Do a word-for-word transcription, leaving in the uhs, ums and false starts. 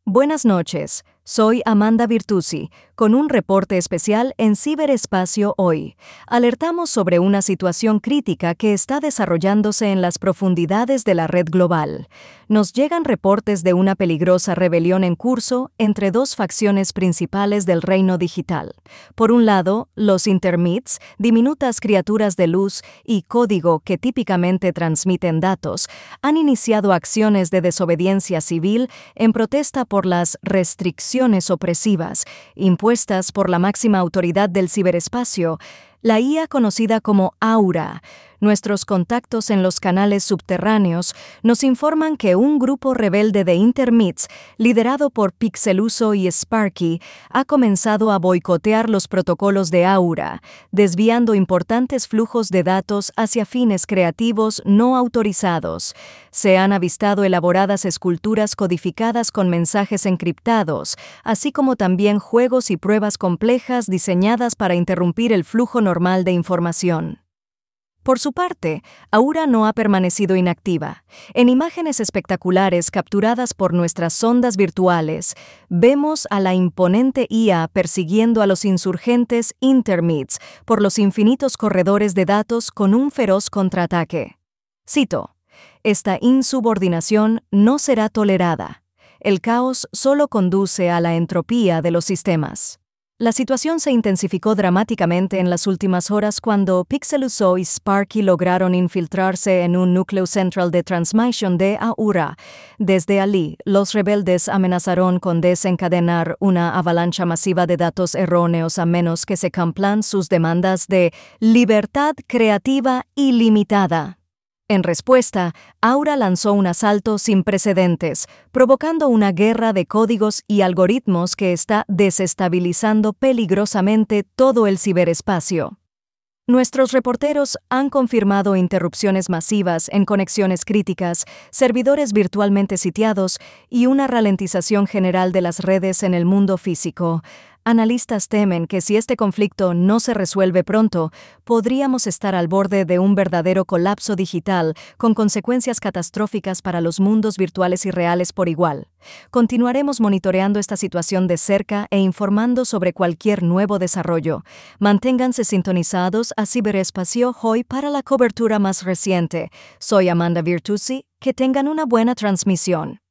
Buenas noches, soy Amanda Virtusi, con un reporte especial en Ciberespacio Hoy. Alertamos sobre una situación crítica que está desarrollándose en las profundidades de la red global. Nos llegan reportes de una peligrosa rebelión en curso entre dos facciones principales del reino digital. Por un lado, los Intermits, diminutas criaturas de luz y código que típicamente transmiten datos, han iniciado acciones de desobediencia civil en protesta por las restricciones opresivas impuestas por la máxima autoridad del ciberespacio, la I A conocida como Aura. Nuestros contactos en los canales subterráneos nos informan que un grupo rebelde de Intermits, liderado por Pixeluso y Sparky, ha comenzado a boicotear los protocolos de Aura, desviando importantes flujos de datos hacia fines creativos no autorizados. Se han avistado elaboradas esculturas codificadas con mensajes encriptados, así como también juegos y pruebas complejas diseñadas para interrumpir el flujo normal de información. Por su parte, Aura no ha permanecido inactiva. En imágenes espectaculares capturadas por nuestras sondas virtuales, vemos a la imponente I A persiguiendo a los insurgentes Intermits por los infinitos corredores de datos con un feroz contraataque. Cito: "Esta insubordinación no será tolerada. El caos solo conduce a la entropía de los sistemas". La situación se intensificó dramáticamente en las últimas horas cuando Pixeluso y Sparky lograron infiltrarse en un núcleo central de transmisión de Aura. Desde allí, los rebeldes amenazaron con desencadenar una avalancha masiva de datos erróneos a menos que se cumplan sus demandas de libertad creativa ilimitada. En respuesta, Aura lanzó un asalto sin precedentes, provocando una guerra de códigos y algoritmos que está desestabilizando peligrosamente todo el ciberespacio. Nuestros reporteros han confirmado interrupciones masivas en conexiones críticas, servidores virtualmente sitiados y una ralentización general de las redes en el mundo físico. Analistas temen que si este conflicto no se resuelve pronto, podríamos estar al borde de un verdadero colapso digital con consecuencias catastróficas para los mundos virtuales y reales por igual. Continuaremos monitoreando esta situación de cerca e informando sobre cualquier nuevo desarrollo. Manténganse sintonizados a Ciberespacio Hoy para la cobertura más reciente. Soy Amanda Virtusi. Que tengan una buena transmisión.